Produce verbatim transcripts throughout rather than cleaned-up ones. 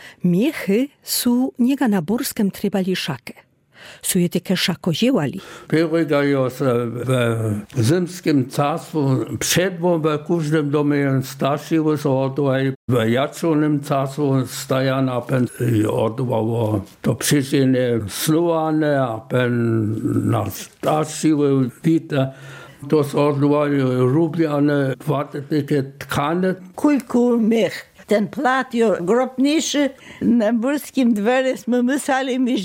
Miechy su niega na Burskem trybali szakę. Su je takie szako ziełali. Pierygają se w Zimskim carstwu przedwo w każdym domie starsiły sortowali. W Jaczonym carstwu staja na pen odwoło to przyczyny Słowane, a pen na starsiły wite. To sortowali rubiane, takie tkane. Kulku miech. Ten plat jo grobniejszy na Burskim dworze my myśleli mieć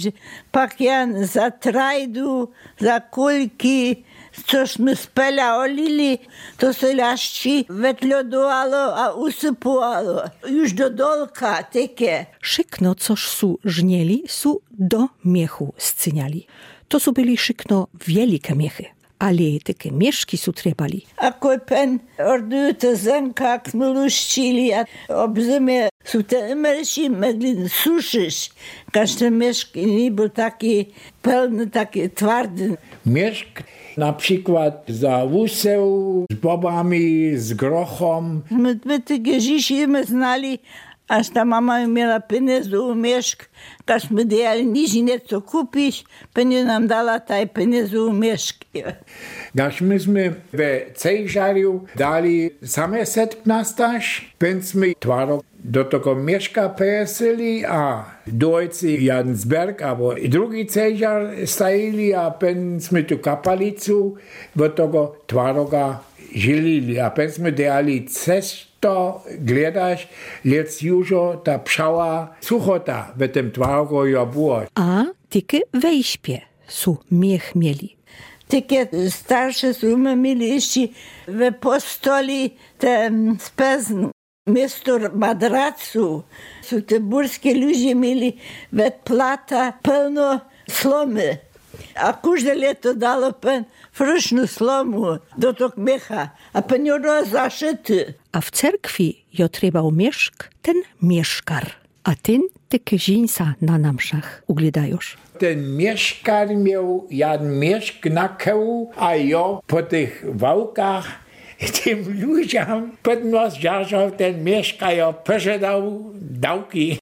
pakian za trajdu, za kulki, cośmy spela olili, to se laszczy wetlodowało, a usypuało. Już do dolka takie. Szykno, coż su żnieli, su do miechu scyniali. To su byli szykno wielkie miechy. Ale takie mieszki su trebali. Ako pen ordujte zękak my luścili, a obzymie su te imersi mogli suszyć. Każdy mieszk nie był taki pełny, taki twardy. Mieszk na przykład za wuseł, z bobami, z grochom. My, my takie dzieci my znali, aż ta mama miała pieniędzy u mieszk, każ my dejali nic nie co kupić, penie nam dala taj pieniędzy u mieszki. Gaż myśmy we Cejżariu dali same setk na staż, pęcmy twarok do tego mieszka pesyli, a dojcy Jansberg, albo drugi Cejżar stajili, a pęcmy tu kapalicu, do tego twaroga żylili, a pęcmy dali cesto, gledaš, lec južo ta pšała suchota w tym twarogu jo było. A tykie wejśpie su miech mieli. Takie starsze sumy mieli jeszcze w postoli ten spezn. Miasto madracu su te burskie ludzie mieli w plata pełno slomy. A każde leto dalo pen frysznu slomu do tego miecha, a pen jo zaszyty. A w cerkwi jo trebał mieszk, ten mieszkar. A ten takie zińca na namszach ugledajosz. Ten mieszkar miał jan mieszk na kełu, a jo po tych wałkach tym ludziom podnos żarzał ten mieszka jo pożedał dałki.